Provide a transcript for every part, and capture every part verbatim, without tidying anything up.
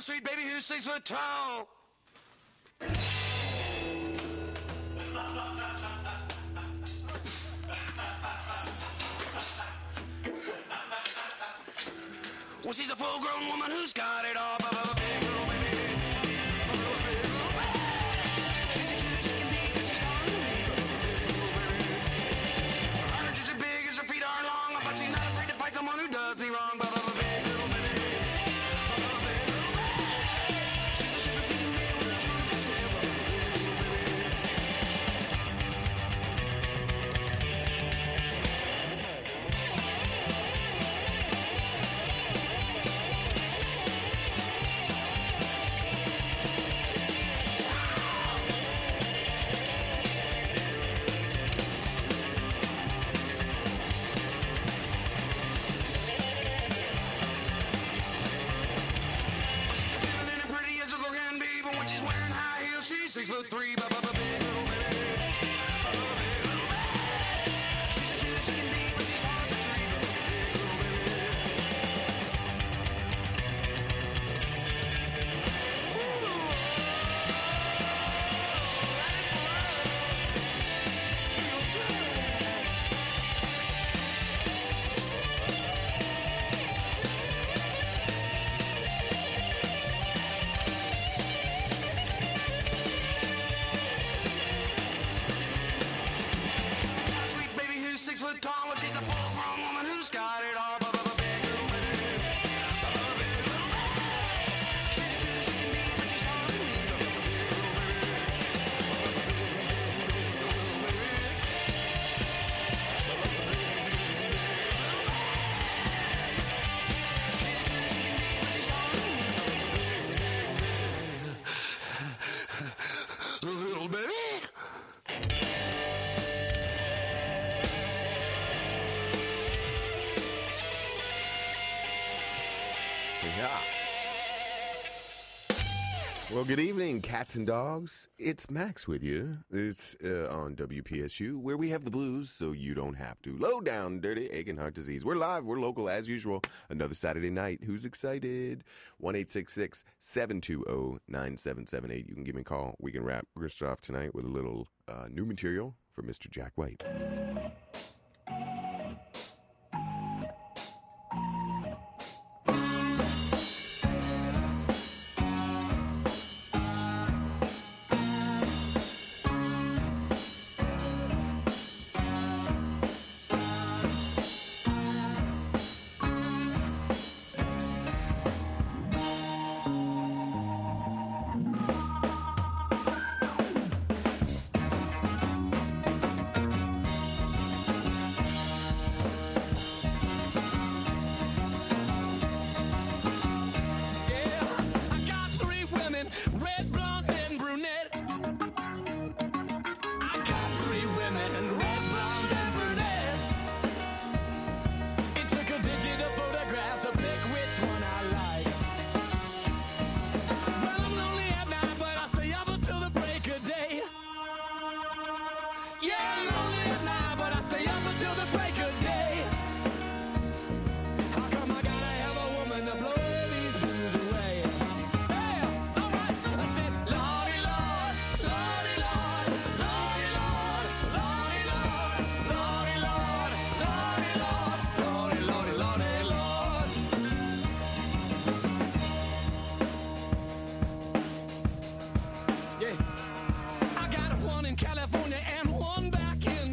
sweet baby who's six foot tall. Well, she's a full-grown woman who's got it all. Big little baby. She's as cute as she can be, but she's taller than me. Her arms are just as big as her feet are long, but she's not afraid to fight someone who does me wrong. Big little baby. She's a ship of feet made with a truth to swim. She's six foot three, ba ba ba big little baby. Big little baby. She's as cute as she can be, but she's tall as a tree. Big little baby. Ooh. Feels good. Six foot tall, and she's a full-grown woman who's got it all. Ba, ba, ba, big little baby. Ba, ba, big little baby. She's as cute as she can be, but she's taller than me. Ba, ba, big little baby. She's as cute as she can be, but she's taller than me. Little baby. Yeah. Well, good evening, cats and dogs. It's Max with you. It's uh, on W P S U, where we have the blues so you don't have to. Low down, dirty egg and heart disease. We're live. We're local as usual. Another Saturday night. Who's excited? one eight six six, seven two zero, nine seven seven eight. You can give me a call. We can wrap. We're going to start off tonight with a little uh, new material from Mister Jack White. I got one in California and one back in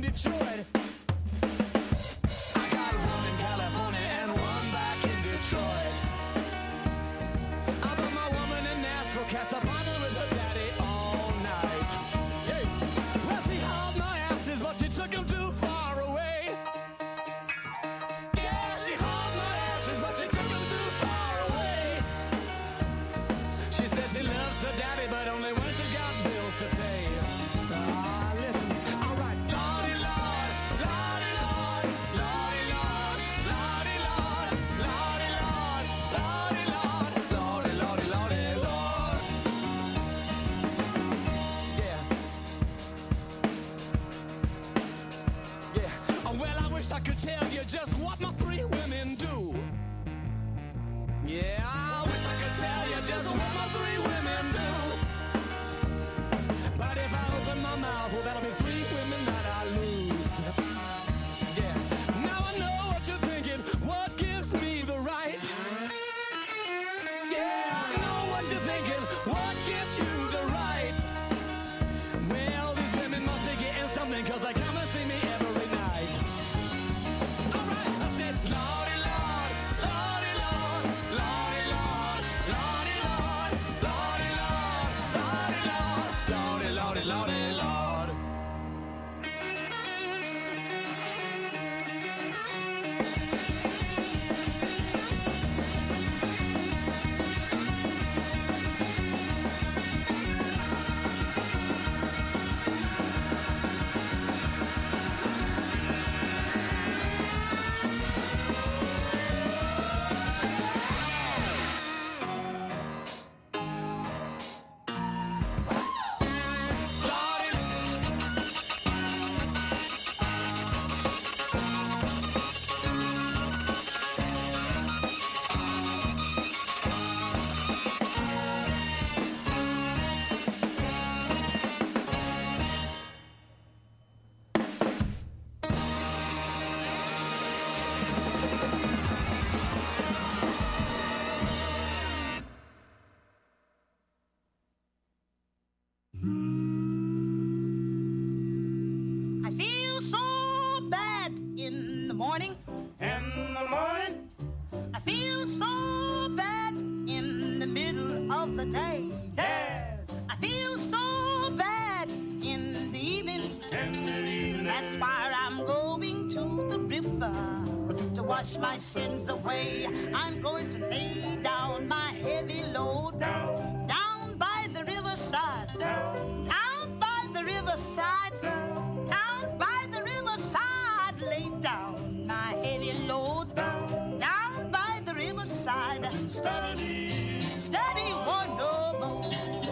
of the day. Yeah. I feel so bad in the evening. In the evening. That's why I'm going to the river to wash my sins away. I'm going to lay down my heavy load Down, down by the riverside. down, Down by the riverside. down, Down by the riverside. Lay down my heavy load down. down by the riverside. Steady, steady, one no more.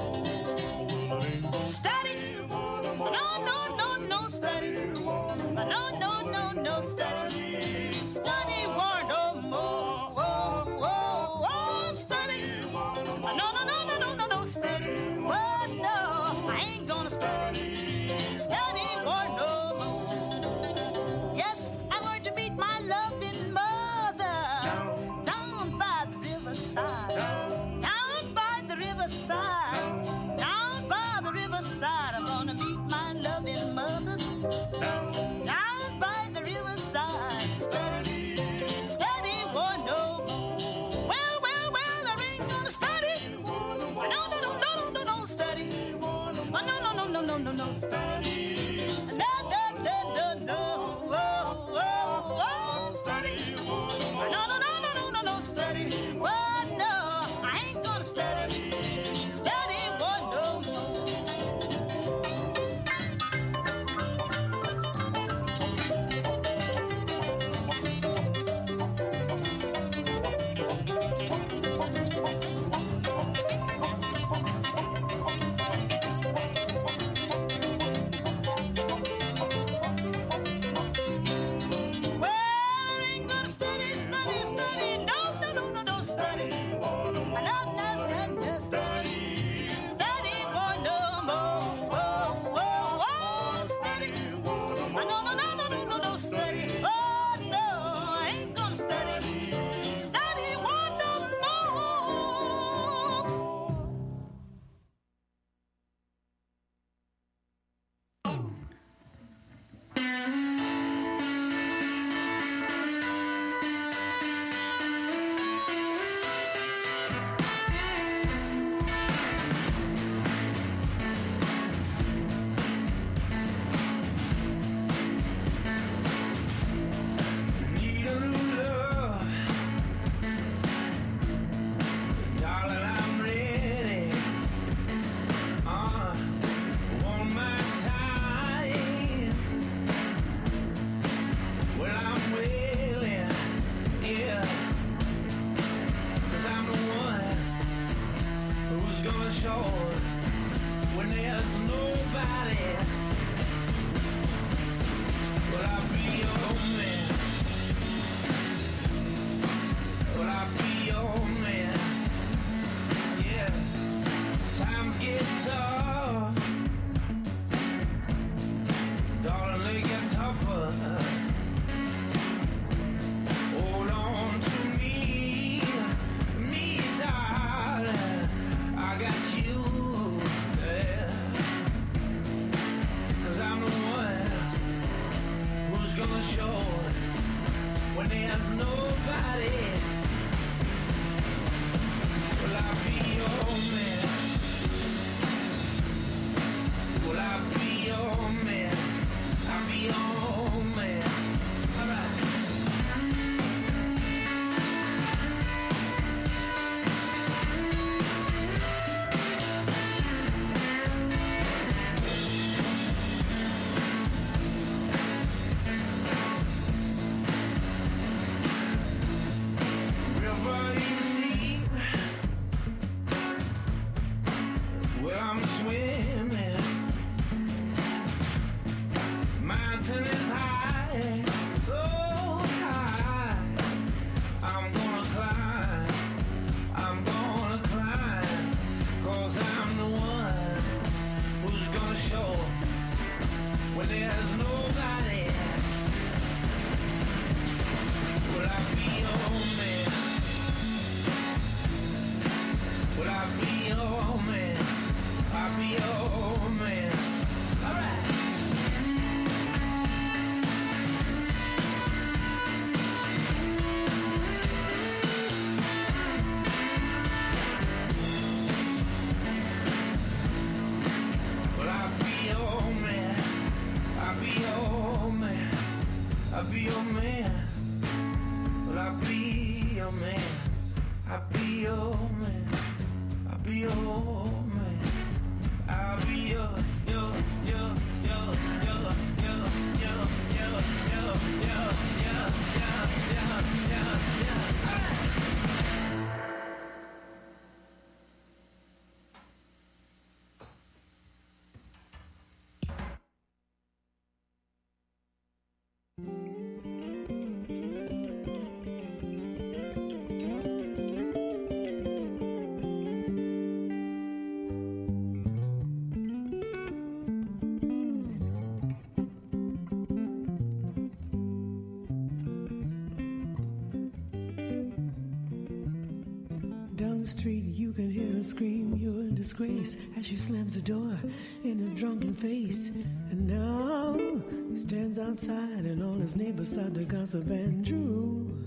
Steady, no, no, no, no, steady. No, no, no, no, steady. Steady, one no more. Whoa, whoa, whoa, steady. No, no, no, no, no, no, no, steady. Well, no, I ain't gonna steady. Steady, one no more. Yes, I'm going to meet my loving mother down by the riverside. Down by the riverside. Down by the riverside. I'm gonna meet my loving mother down by the riverside. Steady, steady, one no more. Well, well, well, I ain't gonna steady. No, no, no, no, no, no, no, steady. Oh, no, no, no, no, no, no, no, steady. No, no, no, no, no. Oh, oh, oh, steady. No, no, no, no, no, no, no, steady. Well, no, I ain't gonna steady. Steady, one no more. Well, I ain't gonna steady, steady, steady. No, no, no, no, no, steady. No, no, no, no, steady. Steady, one no more. Whoa, whoa, whoa, steady. No, no, no, no, no, no, no, steady. Oh, no, I ain't gonna steady. Steady, one no more. Need a new love. Darling, I'm ready. Uh, want my time. Well, I'm willing, yeah. Cause I'm the one who's gonna show when there's nobody. Will I be your man? Will I be your man? Yeah. Times get tough. Darling, they get tougher. Hold on to me, me, darling. I got you, yeah. Cause I'm the one who's gonna show when there's nobody. Will I be your man? Will I be your man? I'll be your man. Alright. River is deep. Well, I'm swimming. Mountain is high, so high. I'm gonna climb. I'm gonna climb. Cause I'm the one who's gonna show when there's nobody. Will I be your man? Will I be your man? I'll be your man. Alright. I'll be your man. Well, I'll be your man. I'll be your man. I'll be your man. I'll be your, your, your, your, your, your, your, your, your, your, your, your, your, your, your. Down the street, you can hear her scream, you're in disgrace, as she slams the door in his drunken face. And now he stands outside, and all his neighbors start to gossip and drool.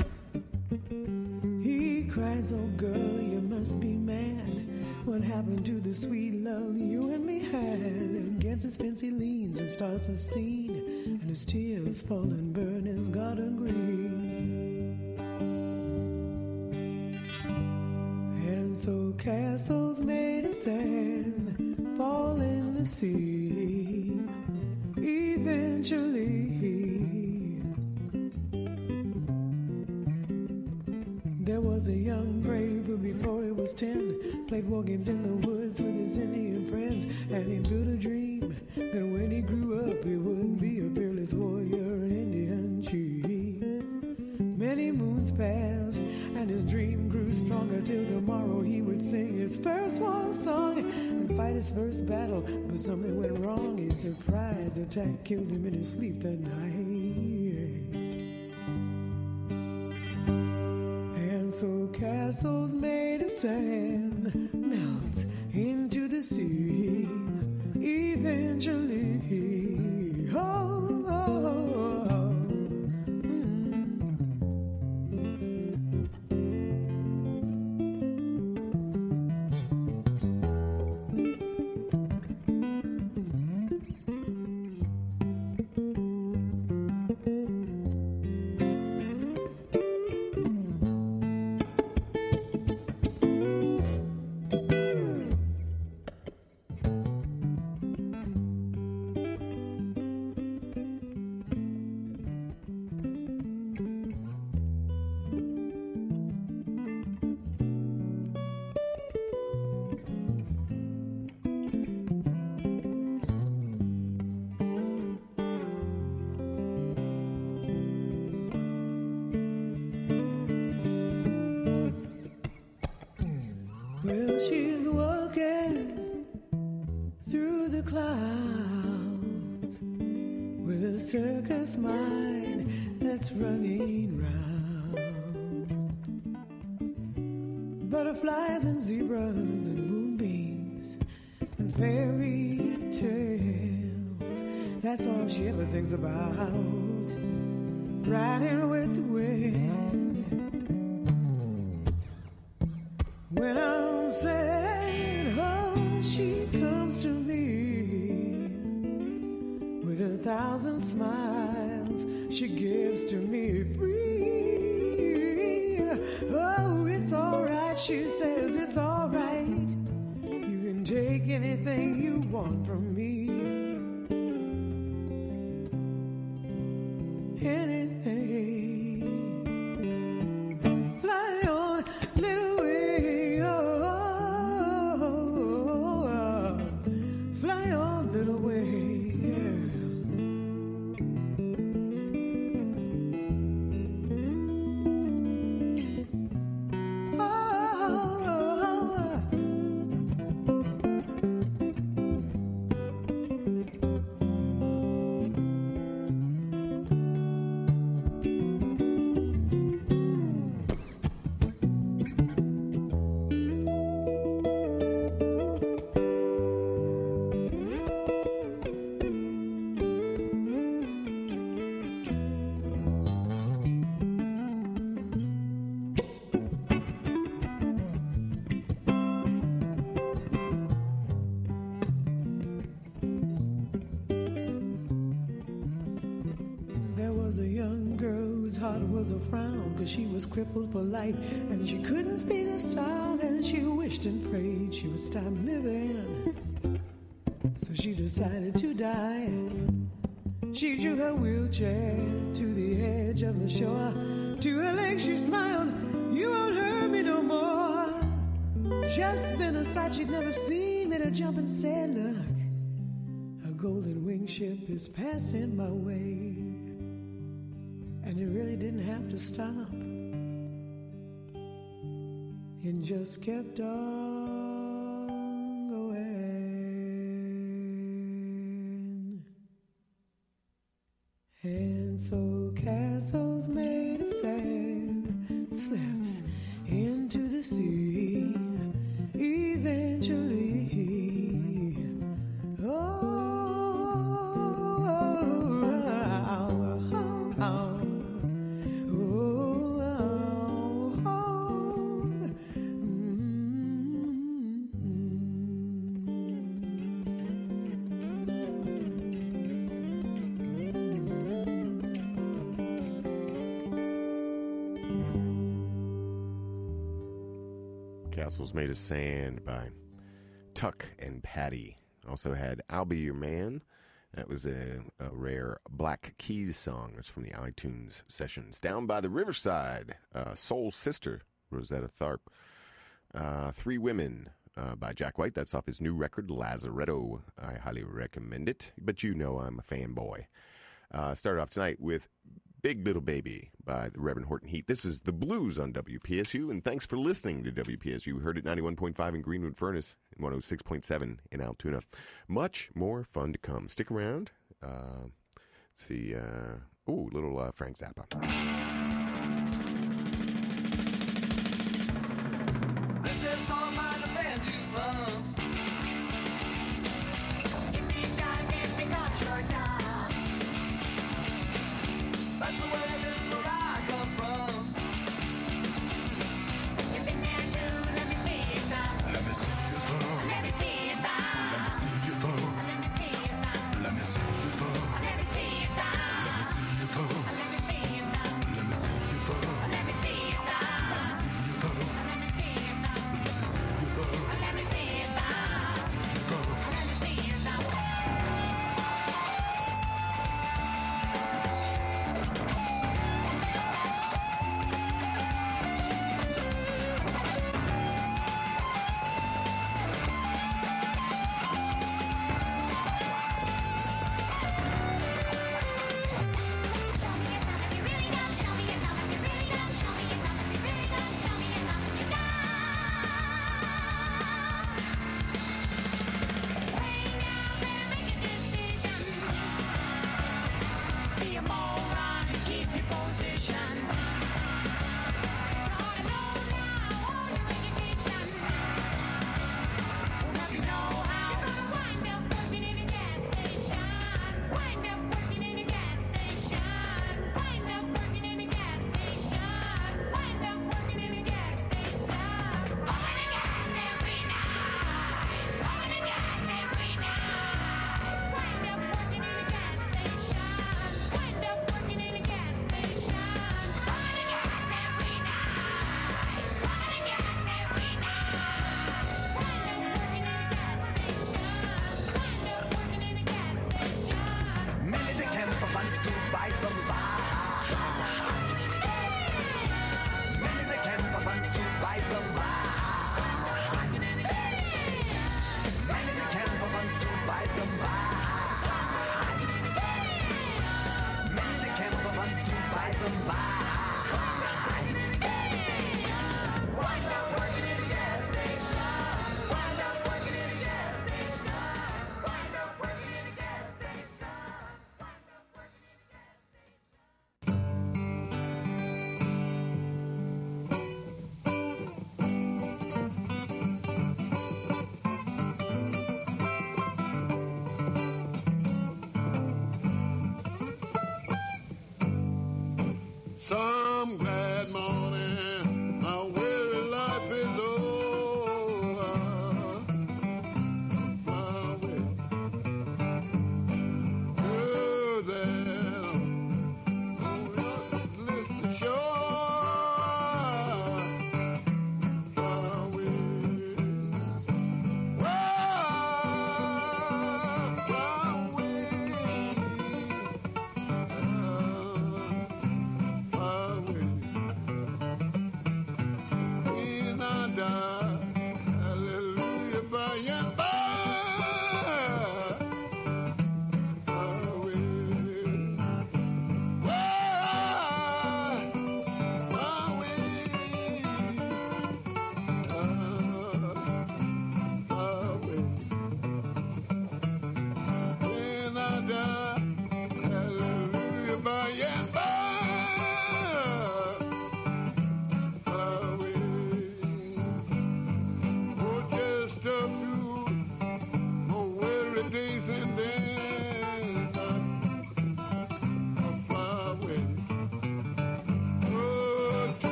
He cries, oh girl, you must be mad. What happened to the sweet love you and me had? Against his fence he leans and starts a scene, and his tears fall and burn his garden green. And so castles made of sand fall in the sea. Eventually, there was a young brave who before he was ten played war games in the woods with his Indian friends, and he built a dream that when he grew up he would be a fearless warrior Indian chief. Many moons passed and his dream grew stronger till tomorrow he would sing his first war song and fight his first battle. But something went wrong. A surprise attack killed him in his sleep that night. And so castles made of sand melt into the sea eventually. Oh, oh, oh, oh. Well, she's walking through the clouds with a circus mind that's running round. Butterflies and zebras and moonbeams and fairy tales. That's all she ever thinks about. Riding with the wind. When I'm sad, oh, she comes to me with a thousand smiles she gives to me free. Oh, it's all right, she says, it's all right. You can take anything you want from me. Anything. Fly on, little way, oh, oh, oh. Fly on, little way, yeah. Oh, was a young girl whose heart was a frown, 'cause she was crippled for life and she couldn't speak a sound, and she wished and prayed she would stop living. So she decided to die. She drew her wheelchair to the edge of the shore. To her legs she smiled, "You won't hurt me no more." Just then a sight she'd never seen made her jump and said, "Look, a golden winged ship is passing my way." And it really didn't have to stop. It just kept on going. And so castles made of sand slips into the sea eventually. Oh, oh, oh, oh, oh, oh. Castles Made of Sand by Tuck and Patty. Also had I'll Be Your Man. That was a, a rare Black Keys song. It's from the iTunes sessions. Down by the Riverside, uh, Soul Sister, Rosetta Tharpe. Uh, Three Women uh, by Jack White. That's off his new record, Lazaretto. I highly recommend it, but you know I'm a fanboy. Uh, started off tonight with Big Little Baby by the Reverend Horton Heat. This is The Blues on W P S U, and thanks for listening to W P S U. We heard it ninety-one point five in Greenwood Furnace and one oh six point seven in Altoona. Much more fun to come. Stick around. Uh, see, uh, ooh, little uh, Frank Zappa. This is all my band you sung. That's the way it is where I come from. Let me see you thumb. Let me see you thumb. Let me see you thumb. Let me see you thumb. Let me see you thumb. Let me see you thumb. Let me see you thumb. Let me see you thumb. Let me see you thumb. Let me see you thumb. Let me see you thumb. Let me see you thumb. Let me see you thumb. Let me see you thumb. Let me see you thumb. Let me see you thumb. Some glad morning, my weary life is over. My way. Oh, then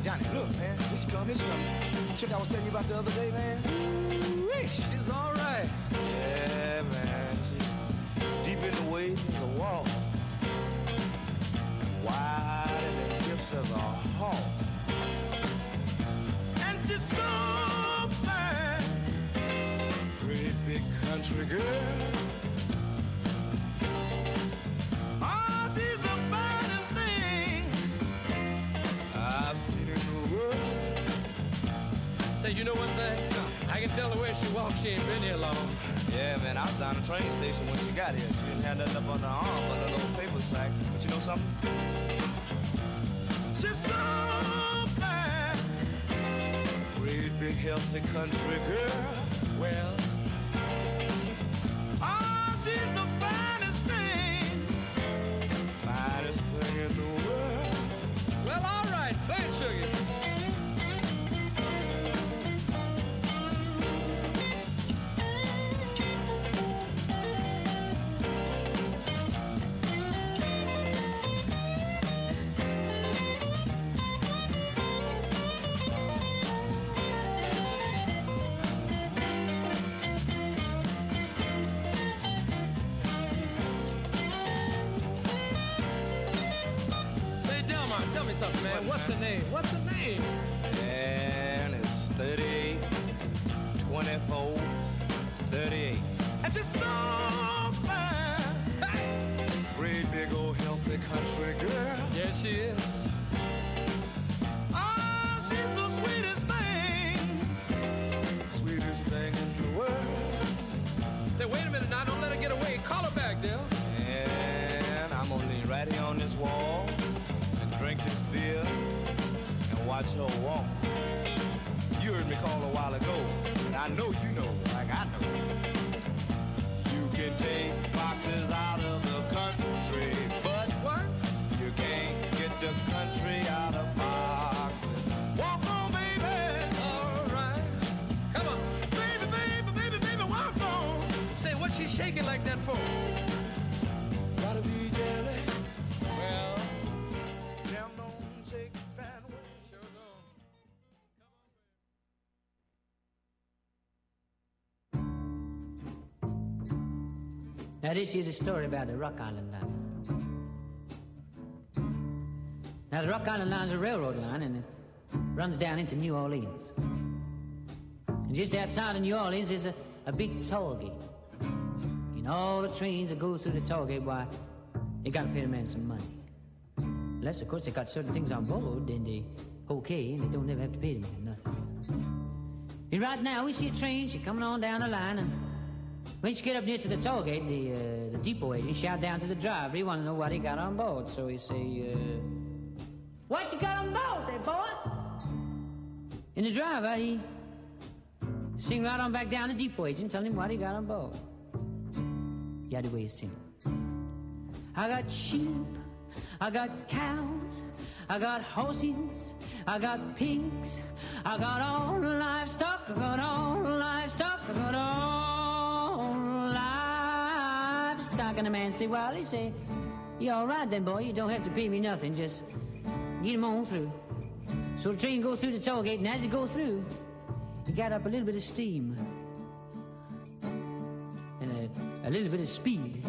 Johnny, look, man. Here she come, here she come. Chick I was telling you about the other day, man. Ooh, she's all right. Yeah, man. She's deep in the waist as a wall. Wide in the hips as a horse. And she's so fine. Great big country girl. Oh, she's the finest thing I've seen in the world. Say, you know one thing? I can tell the way she walks, she ain't been here long. Yeah, man, I was down the train station when she got here. She didn't have nothing up on her arm but a little paper sack. But you know something? She's so fine. Great big healthy country girl. Well, oh, she's the finest thing. Finest thing in the world. well, all right. Play it, Sugar. Say, Delmar, tell me something, man. What, What's man? her name? What's her name? And it's thirty-eight, twenty-four, thirty-eight. And she's so fine. Great big old healthy country girl. Yes, she is. Oh, she's the sweetest thing. Sweetest thing in the world. Say, wait a minute now. Don't let her get away. Call her back, Del. And I'm gonna lean right here on this wall and drink this beer and watch her walk. You heard me call a while ago, and I know you know, like I know. You can take foxes out of the country, but What? you can't get the country out of foxes. Walk on, baby. All right. Come on. Baby, baby, baby, baby, walk on. Say, what's she shaking like that for? Gotta be jelly. Well, Damn, don't shake that way. sure don't. Now this is the story about the Rock Island Line. Now the Rock Island Line is a railroad line and it runs down into New Orleans. And just outside of New Orleans is a, a big toll gate. And all the trains that go through the toll gate, why, you gotta pay the man some money. Unless, of course, they got certain things on board, then they okay, and they don't never have to pay the man nothing. And right now we see a train, she coming on down the line, and when she get up near to the toll gate, the, uh, the depot agent shout down to the driver, he want to know what he got on board. So he say, uh, what you got on board there, boy? And the driver, he sing right on back down to the depot agent, telling him what he got on board. Yeah, the way he sing. I got sheep, I got cows, I got horses, I got pigs, I got all livestock, I got all livestock, I got all livestock. And the man say, well, he say, you all right then, boy, you don't have to pay me nothing, just get him on through. So the train go through the toll gate, and as it go through, he got up a little bit of steam and a, a little bit of speed.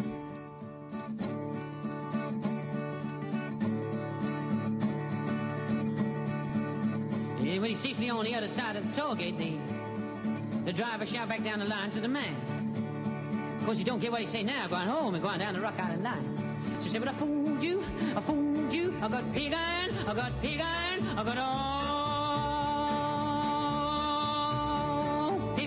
And when he's safely on the other side of the toll gate, the, the driver shout back down the line to the man. Of course, you don't get what he say now, going home and going down the Rock Island line. So he said, but I fooled you, I fooled you, I got pig iron, I got pig iron, I got all pig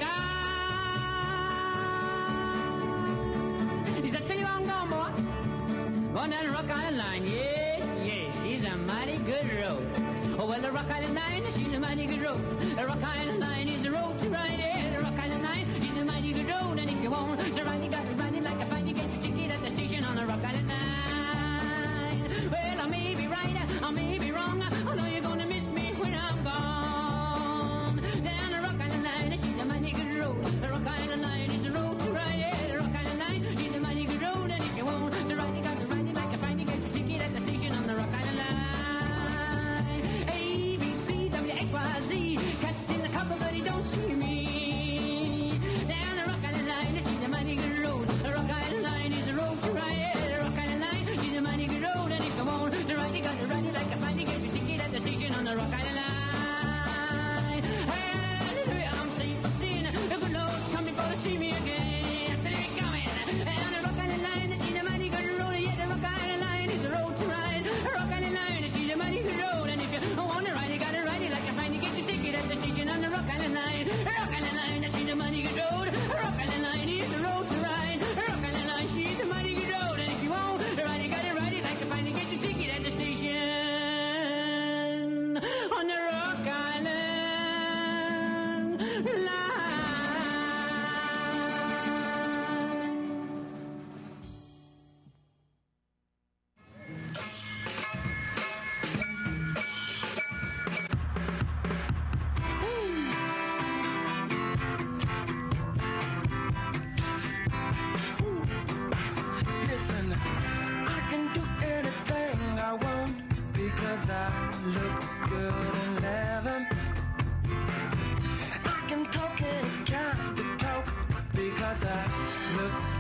iron. He said, tell you how I'm going, boy. Going down the Rock Island line, yes, yes, she's a mighty good road. Oh, well, the Rock Island line, she's a mighty good road. The Rock Island line is a road to ride, yeah. The Rock Island line is a mighty good road. And if you want to ride, you got to ride it like a fine. You get your ticket at the station on the Rock Island line. Well, I may be right, I may be wrong. I know you're going to miss me when I'm gone. Down the Rock Island line, she's a mighty good road. The Rock Island line is a road to ride, yeah. The Rock Island line is a mighty good road. And if you want to ride, you got to ride it like a fine. You get your ticket at the station on the Rock Island line. A, B, C,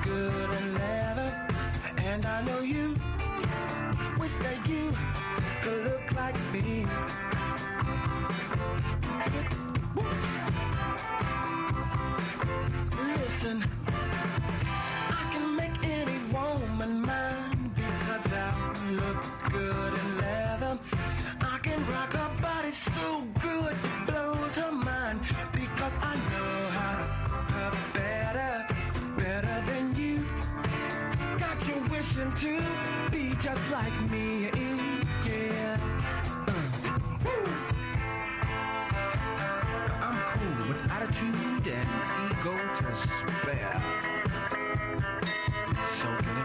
good in leather, and I know you wish that you could look like me. Listen, I can make any woman mine because I look good in leather. I can rock her body so good it blows her mind because I know how to fuck her better, better than you. Got you wishing to be just like me, yeah. Uh, woo. I'm cool with attitude and ego to spare. So can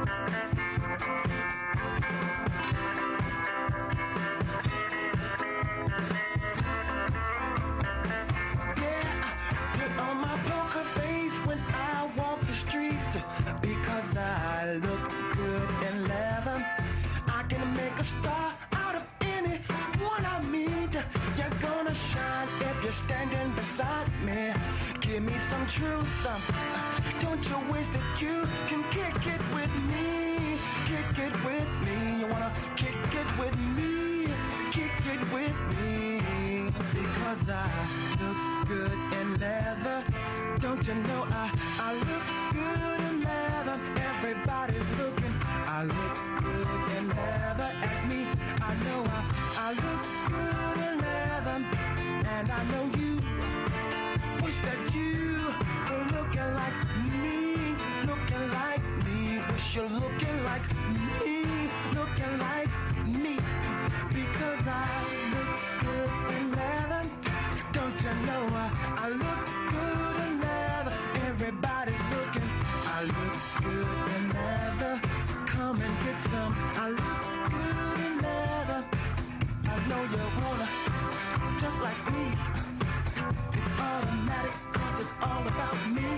because I look good in leather. I can make a star out of any one I meet. You're gonna shine if you're standing beside me. Give me some truth. Um, don't you wish that you can kick it with me? Kick it with me. You wanna kick it with me? Kick it with me. Because I look good in leather. Don't you know I, I look good in leather? Everybody's looking. I look good in leather at me. I know I, I look good in leather. And I know you wish that you were looking like me. Looking like me. Wish you're looking like me. Looking like me. Because I look good in leather. Don't you know I, I look good in leather? Everybody's looking. I look good in leather. Come and get some. I look good in leather. I know you wanna, just like me. It's automatic, cause it's all about me.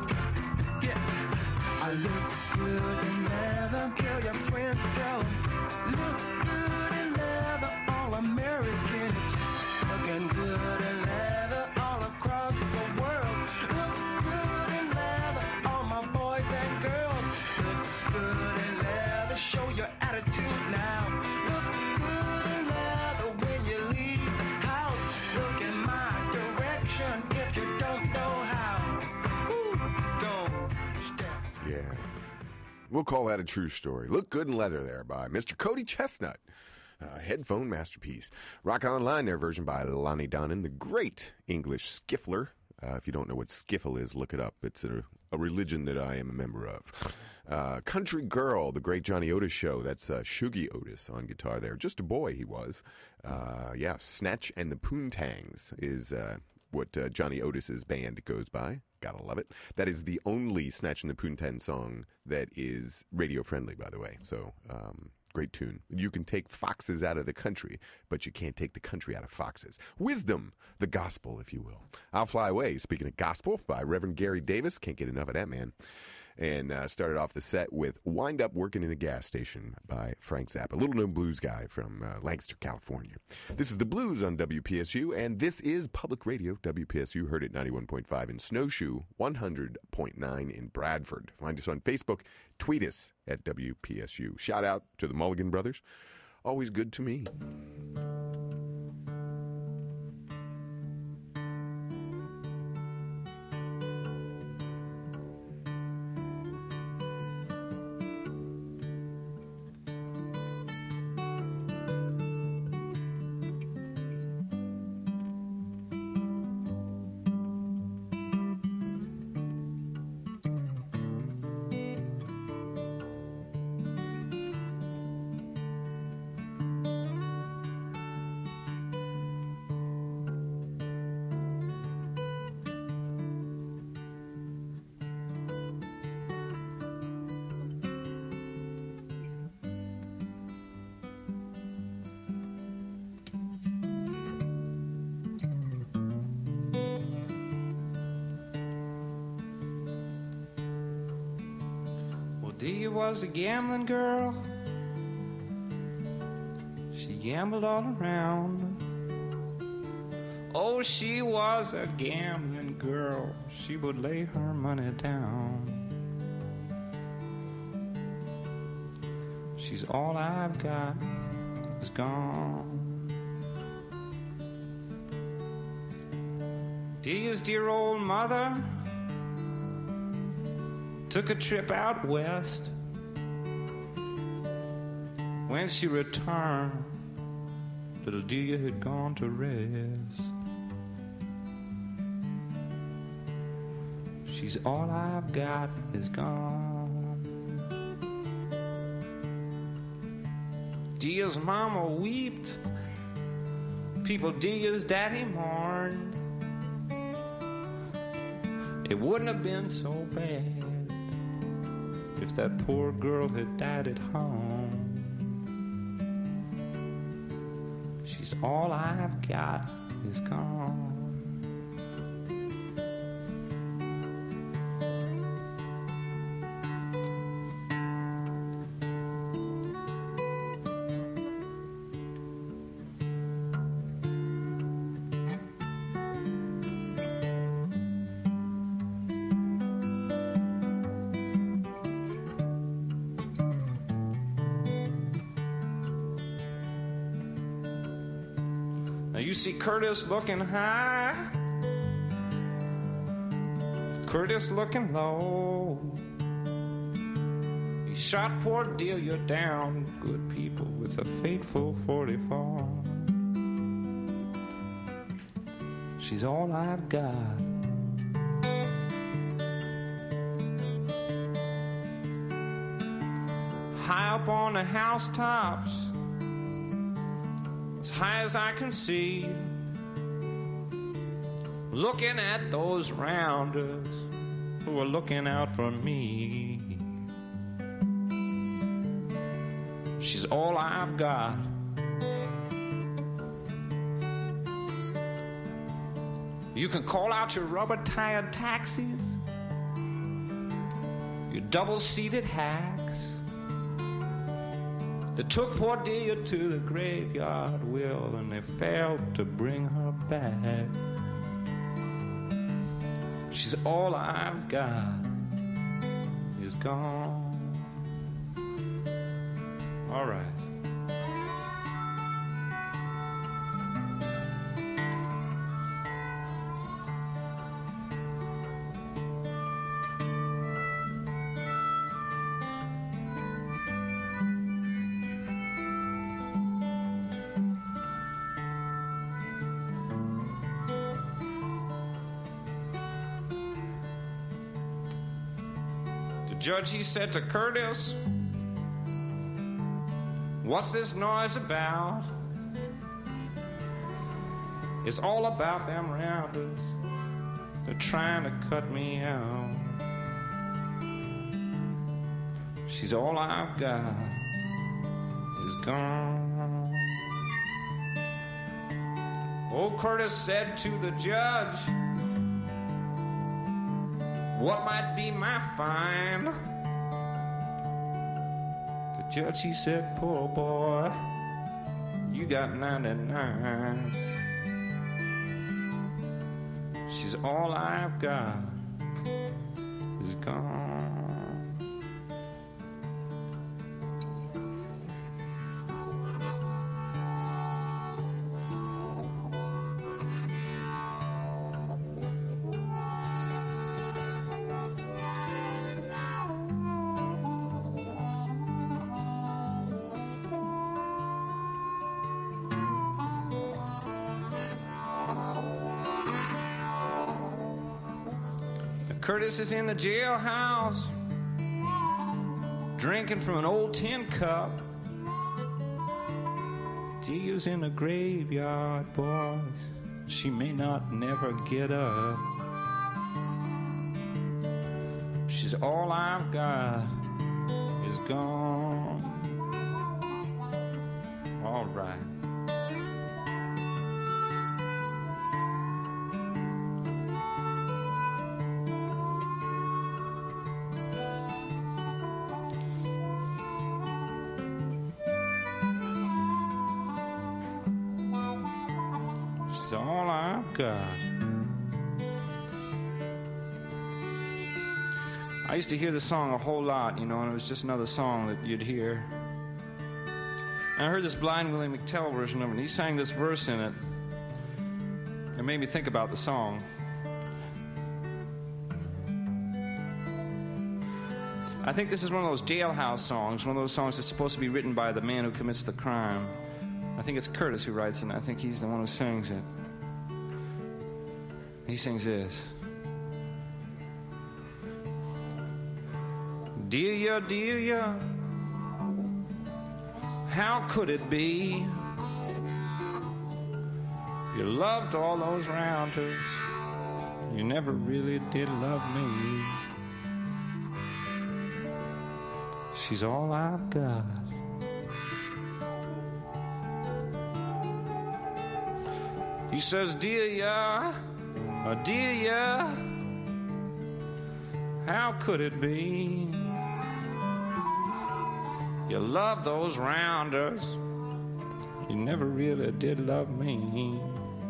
Yeah. I look good in leather. Tell your friends, tell them. Look good in leather. All Americans looking good in leather. All across the world. Look good in leather. All my boys and girls look good in leather. Show your attitude now. Look good in leather when you leave the house. Look in my direction if you don't know how. Woo, go step. Yeah. We'll call that a true story. Look good in leather there by Mister Cody Chestnut. Uh, headphone masterpiece. Rock Online, their version by Lonnie Donen, the great English skiffler. Uh, if you don't know what skiffle is, look it up. It's a, a religion that I am a member of. Uh, Country Girl, the great Johnny Otis show. That's uh, Shuggy Otis on guitar there. Just a boy he was. Uh, yeah, Snatch and the Poontangs is uh, what uh, Johnny Otis's band goes by. Gotta love it. That is the only Snatch and the Poontang song that is radio friendly, by the way. So, um, great tune. You can take foxes out of the country, but you can't take the country out of foxes. Wisdom, the gospel, if you will. I'll Fly Away, speaking of gospel, by Reverend Gary Davis. Can't get enough of that, man. And uh, started off the set with Wind Up Working in a Gas Station by Frank Zappa, little-known blues guy from uh, Lancaster, California. This is The Blues on W P S U, and this is Public Radio. W P S U heard it ninety-one point five in Snowshoe, one hundred point nine in Bradford. Find us on Facebook. Tweet us at W P S U. Shout out to the Mulligan Brothers. Always good to me. Dee was a gambling girl. She gambled all around. Oh, she was a gambling girl. She would lay her money down. She's all I've got is gone. Dea's dear old mother took a trip out west. When she returned, little Dia had gone to rest. She's all I've got is gone. Dia's mama wept. People Dia's daddy mourned. It wouldn't have been so bad if that poor girl had died at home. She's all I've got is gone. You see Curtis looking high, Curtis looking low. He shot poor Delia down, good people, with a fateful forty-four. She's all I've got. High up on the housetops, as high as I can see, looking at those rounders who are looking out for me. She's all I've got. You can call out your rubber-tired taxis, your double-seated hacks that took poor Delia to the graveyard, Will, and they failed to bring her back. She's all I've got is gone. All right. Judge, he said to Curtis, what's this noise about? It's all about them rounders. They're trying to cut me out. She's all I've got is gone. Old Curtis said to the judge, what might be my fine? The judge, he said, poor boy, you got ninety-nine. She's all I've got is gone. Curtis is in the jailhouse, drinking from an old tin cup. Delia's in the graveyard, boys. She may not never get up. She's all I've got is gone. All right. All I've got. I used to hear the song a whole lot, you know, and it was just another song that you'd hear. And I heard this Blind Willie McTell version of it, and he sang this verse in it. It made me think about the song. I think this is one of those jailhouse songs, one of those songs that's supposed to be written by the man who commits the crime. I think it's Curtis who writes it, and I think he's the one who sings it. He sings this. Dear ya, dear ya, how could it be you loved all those rounders, you never really did love me. She's all I've got. He says, dear ya, oh dear ya, how could it be you love those rounders, you never really did love me.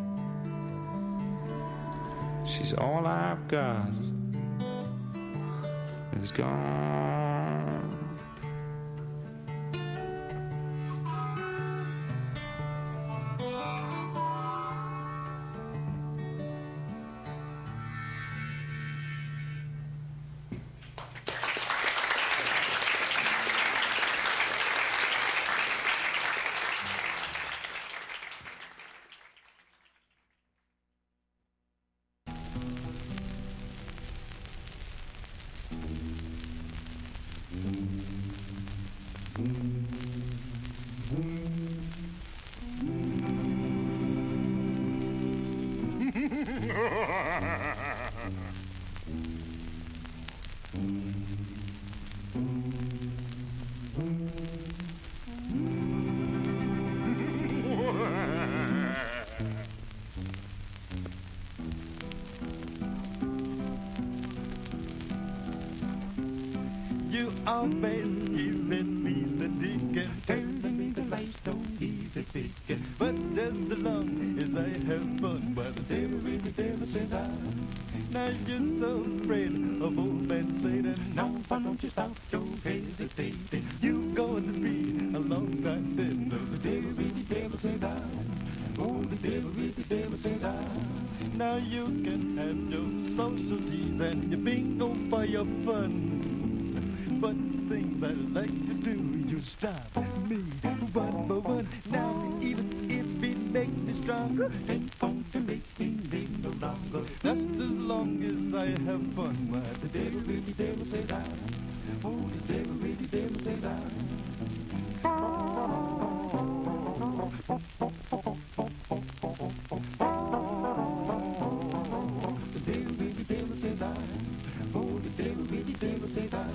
She's all I've got. It's gone. You always giving me the dick and telling me the lights don't easy picking. But just as long as I have fun, but the devil really devil says I. Now you're so afraid of old man Satan. Now why don't you stop your hesitating? You going to be a long time dead. No, the devil really devil says I. Oh, the devil really devil says I. Now you can have your social teas and your bingo for your fun. But the things I like to do, you stop me one by one. Now, even if it makes me stronger, ain't going to make me live no longer. Just as long as I have fun, why the devil, really devil said I. Oh, the devil, really devil said I. The devil, really devil said I. Oh, the devil, really devil said I.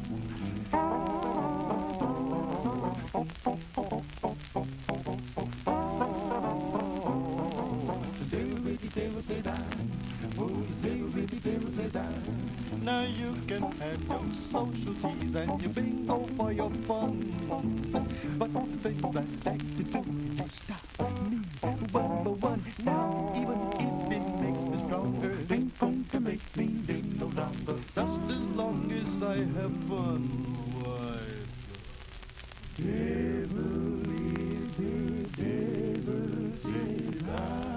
Now you can have your social teas and your bingo for your fun. But the things I like to do, you stop me one by one. Now even if it makes me stronger, it ain't going to make me live no longer. Just as long as I have fun. Why, devil is the devil says I.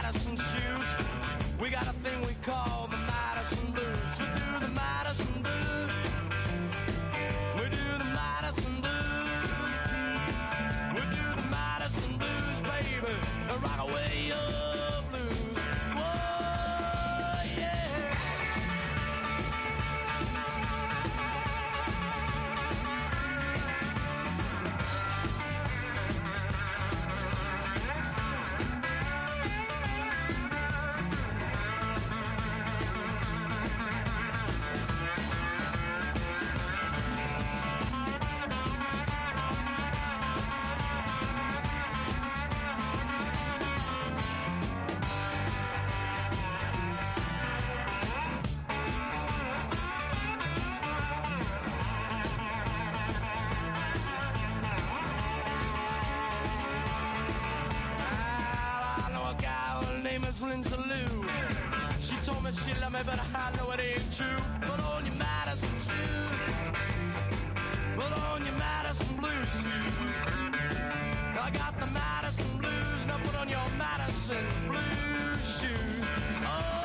Madison shoes. We got a thing we call the Madison Blues. We do the Madison Blues. We do the Madison Blues. We do the Madison Blues, baby. The rock away your blues. Whoa, yeah. Lindsay Lou. She told me she loved me, but I know it ain't true. Put on your Madison shoes. Put on your Madison Blues shoes. I got the Madison Blues. Now put on your Madison Blues shoes. Oh,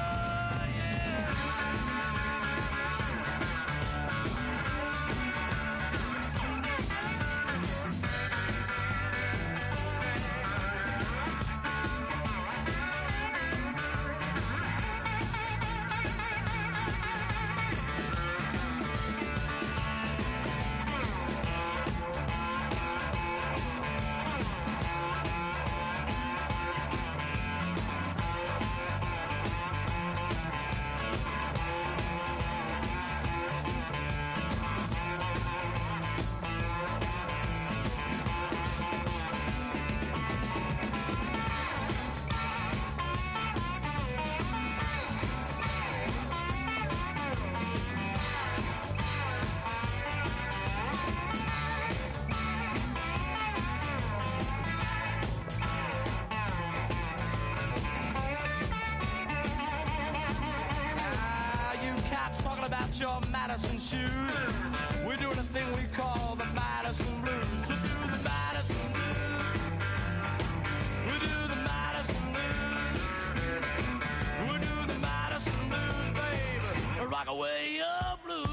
your Madison shoes. We're doing a thing we call the Madison Blues. We do the Madison Blues. We do the Madison Blues. We do the Madison Blues, baby. Rock away your blues.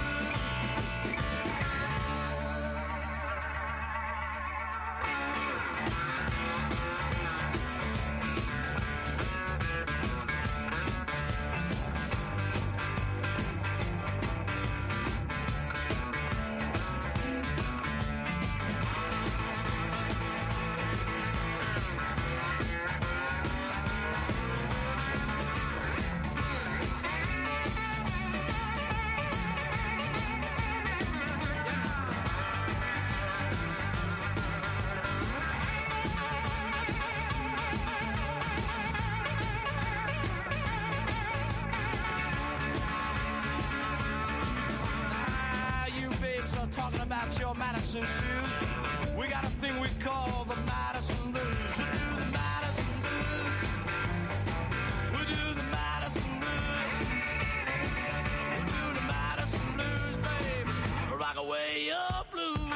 Talking about your Madison shoes. We got a thing we call the Madison Blues. We do the Madison Blues. We do the Madison Blues. We do the Madison Blues, baby. Rock away your blues.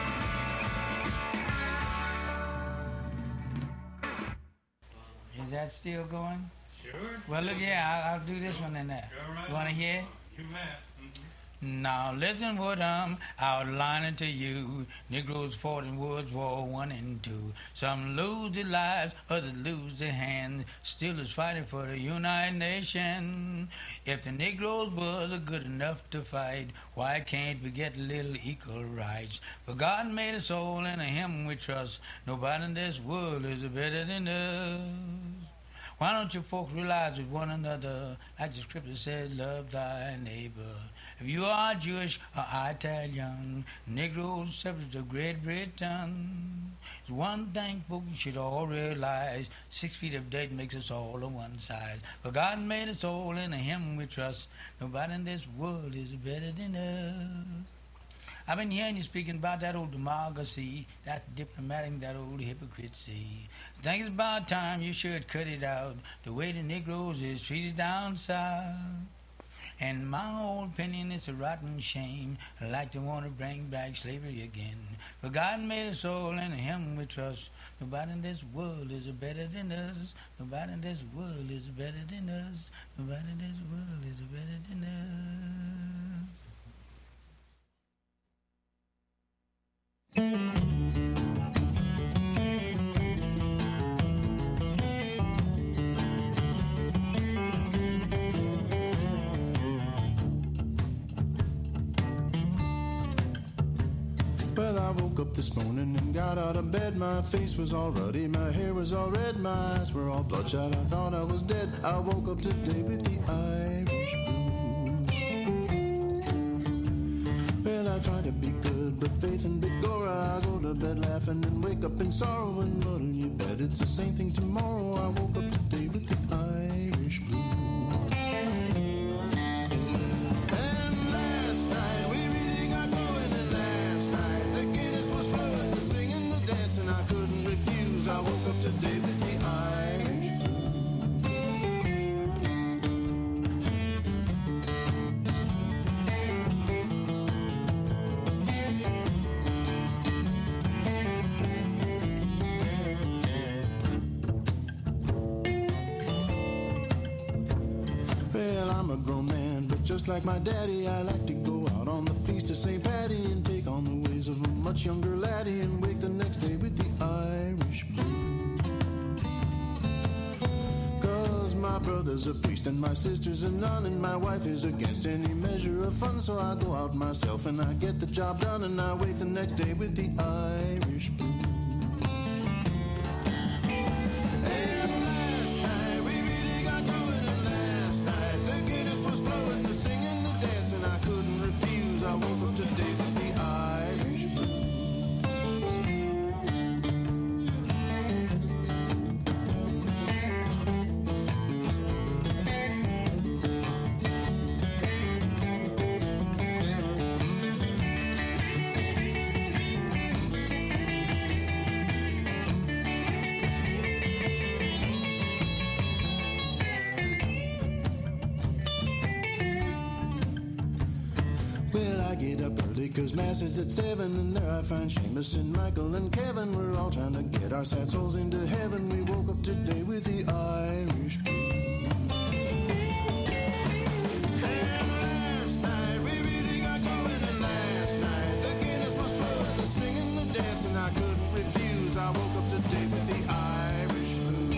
Is that still going? Sure. Well, look, yeah, I'll, I'll do this one in there. Go right You want to on. hear? You may. Now listen what I'm outlining to you. Negroes fought in World War One and Two. Some lose their lives, others lose their hands. Still is fighting for the United Nations. If the Negroes was good enough to fight, why can't we get a little equal rights? For God made us all, and in Him we trust. Nobody in this world is better than us. Why don't you folks realize with one another, like the scripture says, love thy neighbor? If you are Jewish or Italian, Negroes, subjects of Great Britain, it's one thing folks should all realize, six feet of dirt makes us all of one size. For God made us all, and in Him we trust. Nobody in this world is better than us. I've been hearing you speaking about that old democracy, that diplomatic, that old hypocrisy. I think it's about time you should cut it out, the way the Negroes is treated down south. And my old opinion is a rotten shame. I like to want to bring back slavery again. For God made us all, and in Him we trust. Nobody in this world is better than us. Nobody in this world is better than us. Nobody in this world is better than us. Well, I woke up this morning and got out of bed. My face was all ruddy, my hair was all red, my eyes were all bloodshot. I thought I was dead. I woke up today with the Irish blues. Well, I try to be good, but faith and Bigora, I go to bed laughing and wake up in sorrow. And what'll you bet? It's the same thing tomorrow. I woke up today with the Irish blues. I woke up today with the Irish Well, I'm a grown man, but just like my daddy, I like to go out on the feast of Saint Patty and take on the ways of a much younger laddie and wake the next day with the Irish blues. Cause my brother's a priest and my sister's a nun and my wife is against any measure of fun, so I go out myself and I get the job done and I wake the next day with the Irish blues. Cause mass is at seven and there I find Seamus and Michael and Kevin. We're all trying to get our sad souls into heaven. We woke up today with the Irish blues. And last night we really got going, and last night the Guinness was flowing, the singing, the dancing I couldn't refuse. I woke up today with the Irish blues.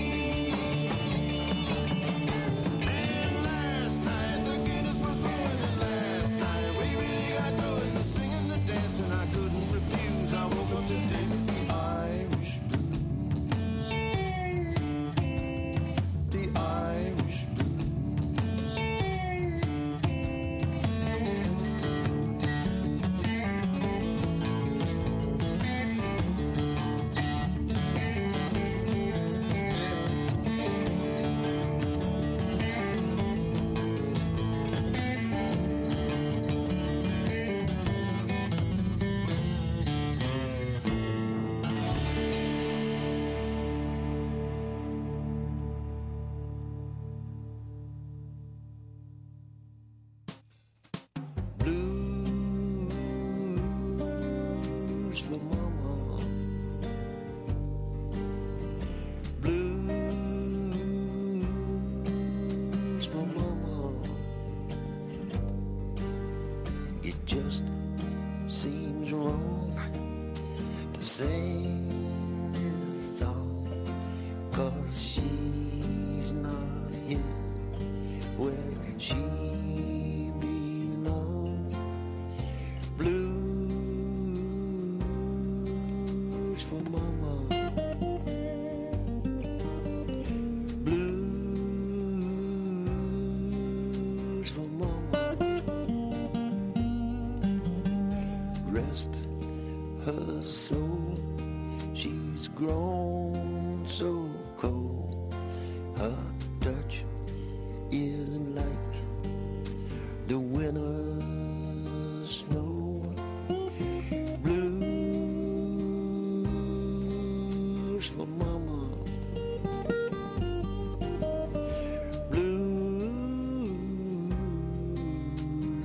And last night the Guinness was flowing, and last night we really got going, and I couldn't refuse. I woke up today with the Irish blues. The Irish blues.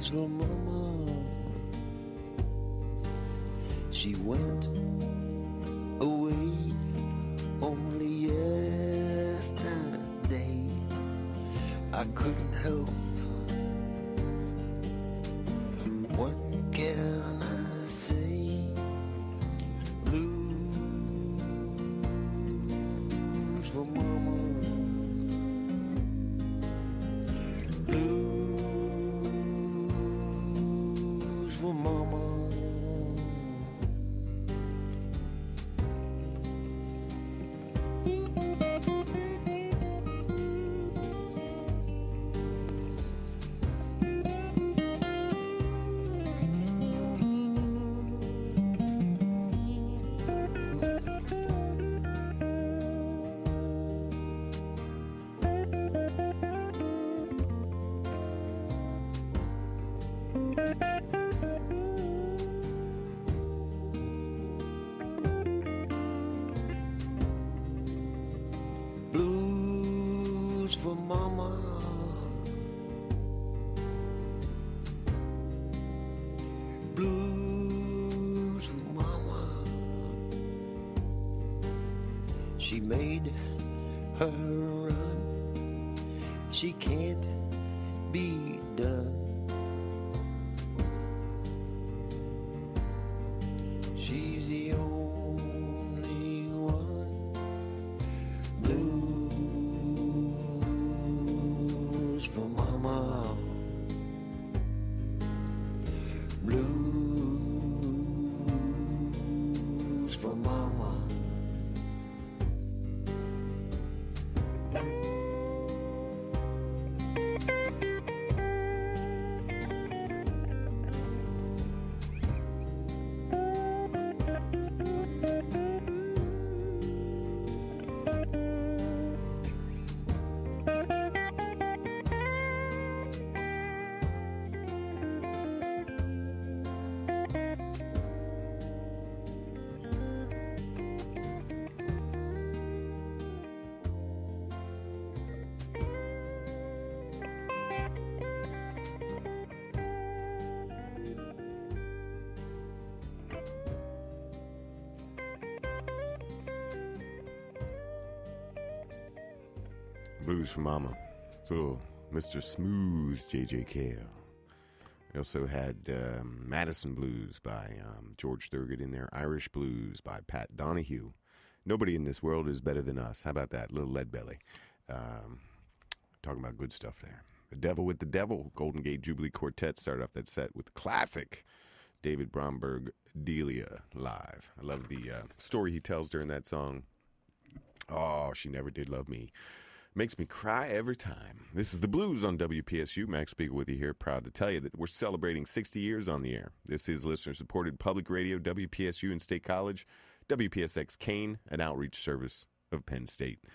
blues for mama. She went away only yesterday. I couldn't help. What can I say? Blues for mama. Blues for mama. Blues for mama. Blues for mama. She made her run. She can't be done. She's the only one. Blues for mama. Blues for mama. Blues for Mama. So, Mister Smooth, J J. Cale. We also had um, Madison Blues by um, George Thorogood in there. Irish Blues by Pat Donahue. Nobody in this world is better than us. How about that? Little Leadbelly. Um, talking about good stuff there. The Devil with the Devil. Golden Gate Jubilee Quartet started off that set with classic David Bromberg, Delia, live. I love the uh, story he tells during that song. Oh, she never did love me. Makes me cry every time. This is the Blues on W P S U. Max Spiegel with you here. Proud to tell you that we're celebrating sixty years on the air. This is listener-supported public radio, W P S U and State College, W P S X Kane, an outreach service of Penn State.